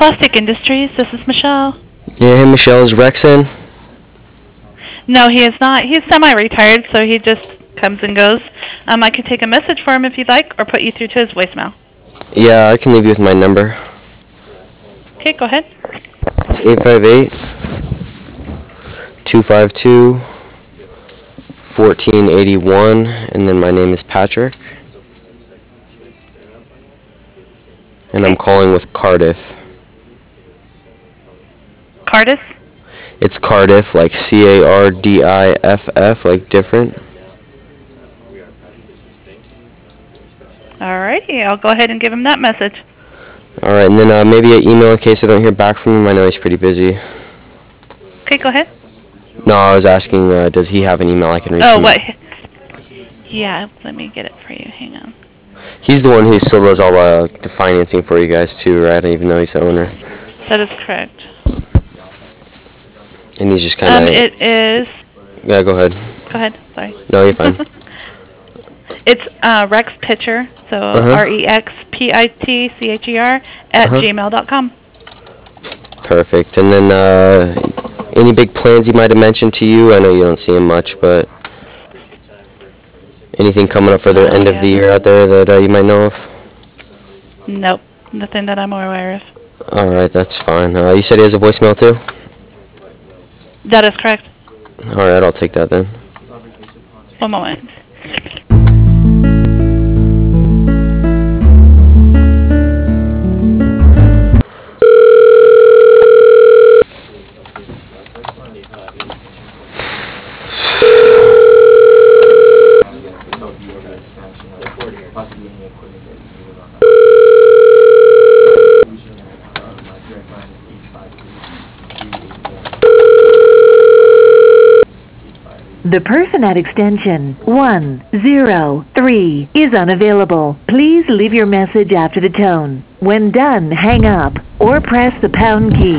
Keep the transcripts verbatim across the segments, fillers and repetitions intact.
Plastic Industries, this is Michelle. Yeah, hey Michelle, is Rex in? No, he is not. He's semi-retired, so he just comes and goes. Um, I can take a message for him if you'd like, or put you through to his voicemail. Yeah, I can leave you with my number. Okay, go ahead. It's eight five eight, two five two, one four eight one, and then my name is Patrick. And I'm calling with Cardiff. Cardiff? It's Cardiff, like C A R D I F F, like different. Alrighty, I'll go ahead and give him that message. Alright, and then uh, maybe an email in case I don't hear back from him. I know he's pretty busy. Okay, go ahead. No, I was asking, uh, does he have an email I can reach Oh, him? what? Yeah, let me get it for you. Hang on. He's the one who still does all uh, the financing for you guys too, right? Even though he's the owner. That is correct. And he's just kind of... Um, it is... Yeah, go ahead. Go ahead, sorry. No, you're fine. It's uh, Rex Pitcher, so Uh-huh. R E X P I T C H E R at Uh-huh. gmail dot com. Perfect. And then uh, any big plans he might have mentioned to you? I know you don't see him much, but anything coming up for the Oh, end yeah. of the year out there that uh, you might know of? Nope, nothing that I'm aware of. All right, that's fine. Uh, you said he has a voicemail too? That is correct. All right, I'll take that then. One moment. The person at extension one zero three is unavailable. Please leave your message after the tone. When done, hang up or press the pound key.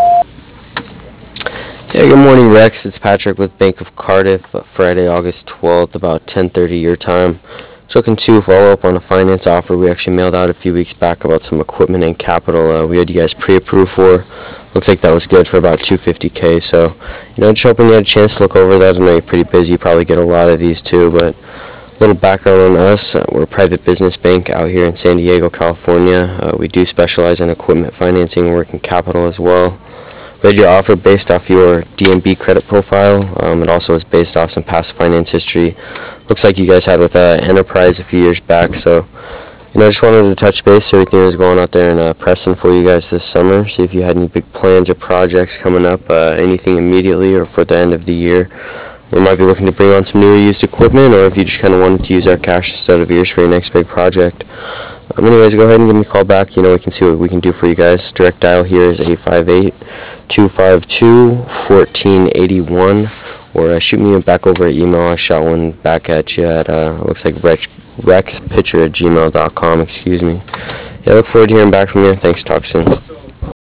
Yeah, good morning, Rex. It's Patrick with Bank of Cardiff. Uh, Friday, August twelfth, about ten thirty your time. Just looking to follow up on a finance offer we actually mailed out a few weeks back about some equipment and capital uh, we had you guys pre-approved for. Looks like that was good for about two hundred fifty K. So, you know, just hoping you had a chance to look over that. I know you're pretty busy. You probably get a lot of these too, but a little background on us. Uh, we're a private business bank out here in San Diego, California. Uh, we do specialize in equipment financing and working capital as well. We had your offer based off your D N B credit profile. Um, it also is based off some past finance history. Looks like you guys had with uh, Enterprise a few years back. So, you know, I just wanted to touch base, see everything was going out there in uh, Preston for you guys this summer. See if you had any big plans or projects coming up, uh, anything immediately or for the end of the year. We might be looking to bring on some new or used equipment, or if you just kind of wanted to use our cash instead of yours for your next big project. Um, anyways, go ahead and give me a call back. You know, we can see what we can do for you guys. Direct dial here is eight five eight, two five two, one four eight one, or uh, shoot me back over an email. I shot one back at you at, uh, looks like rex, rexpitcher at gmail dot com, excuse me. Yeah, I look forward to hearing back from you. Thanks, talk soon.